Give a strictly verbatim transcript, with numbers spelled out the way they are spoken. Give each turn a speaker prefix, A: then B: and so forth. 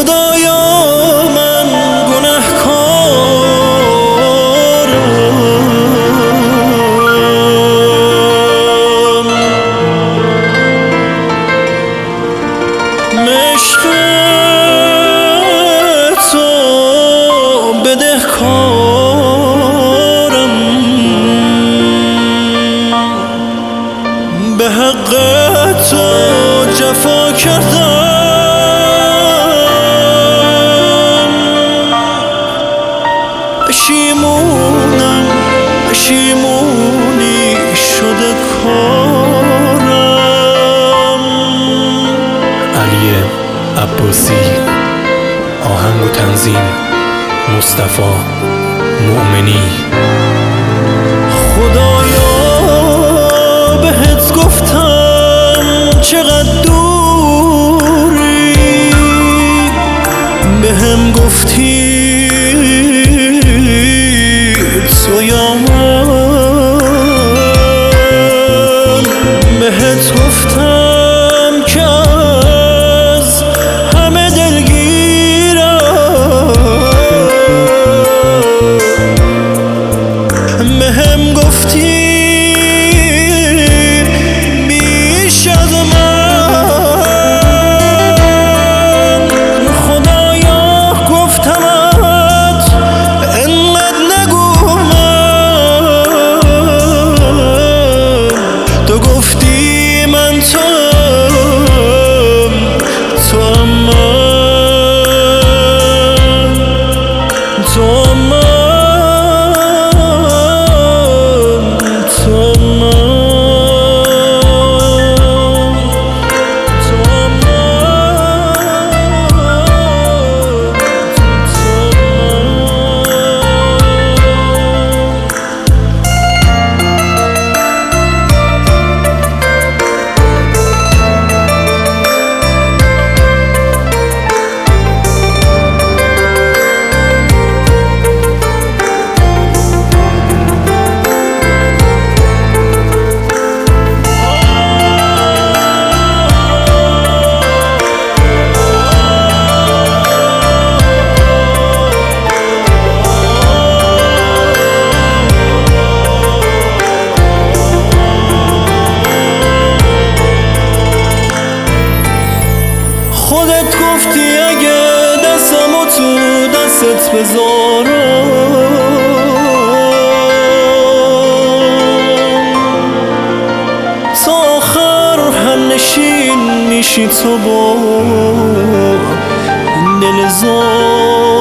A: خدایا من گناهکارم، عشق تو بدهکارم، به حق تو جفا کردم، پشیمونم پشیمونی شده کارم.
B: علی عباسی، آهنگ و تنظیم مصطفی مؤمنی.
A: خدایا بهت گفتم چقدر دوری، بهم گفتی تو یا من، بهت گفتم که از همه دلگیرم، بهم گفتی بیش از من. خدایا گفتمت انقدر نگو من، تو گفتی من توام توام من توام من خودت گفتی اگه دستمو تو دستت بذارم، تا آخر همنشین میشی تو با این دل زار.